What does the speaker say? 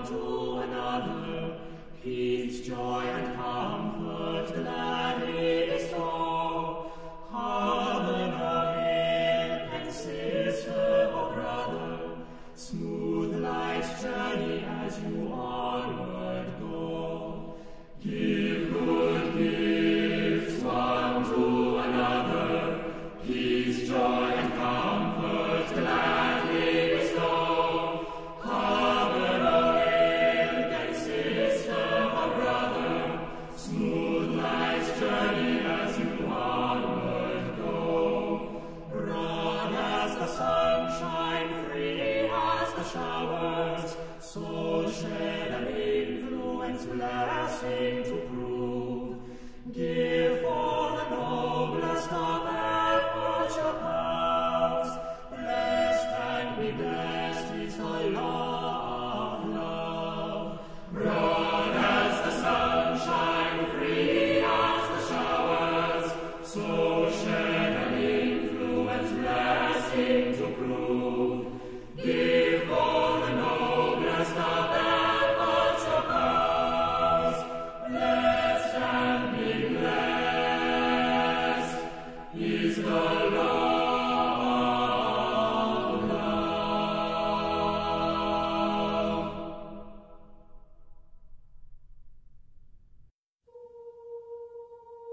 one to another, peace, joy, and comfort gladly bestow. Harmon and sister or brother, smooth life's journey as you onward go. Give good gifts one to another, peace, joy, and comfort gladly bestow. Harbor and sister or brother, smooth life's journey as you onward go. Broad as the sunshine, free as the showers, so shed an influence blessing to prove. Give for the noblest